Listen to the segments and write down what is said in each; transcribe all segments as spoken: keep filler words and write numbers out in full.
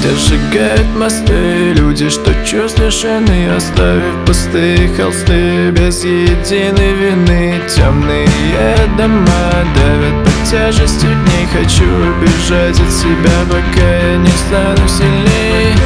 где сжигают мосты люди, что чувств лишены, оставив пустые холсты без единой вины. Темные дома давят под тяжестью дней. Хочу убежать от себя, пока я не стану сильней.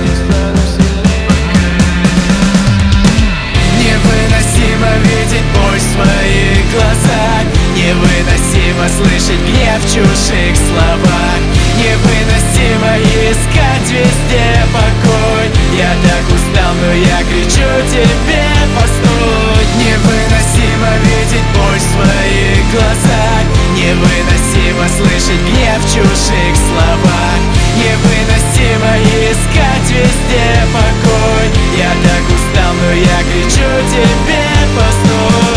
Невыносимо видеть боль в своих глазах, невыносимо слышать гнев в чужих словах, невыносимо искать везде покой. Я так устал, но я кричу тебе: постой! Невыносимо видеть боль в своих глазах, невыносимо слышать гнев в чужих словах, невыносимо искать везде покой. Я так устал, но я кричу тебе: постой!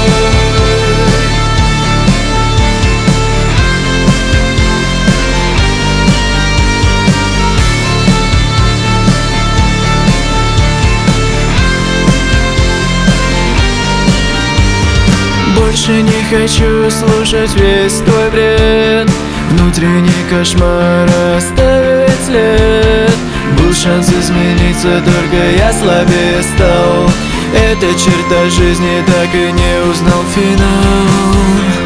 Больше не хочу слушать весь твой бред. Внутренний кошмар оставит след. Был шанс измениться, только я слабее стал. Эта черта жизни так и не узнал финал.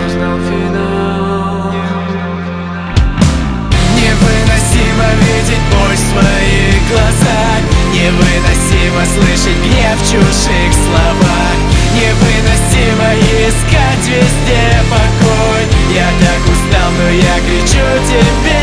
Невыносимо видеть боль в своих глазах, невыносимо слышать гнев в чужих словах, невыносимо искать везде покой. Я так устал, но я кричу тебе: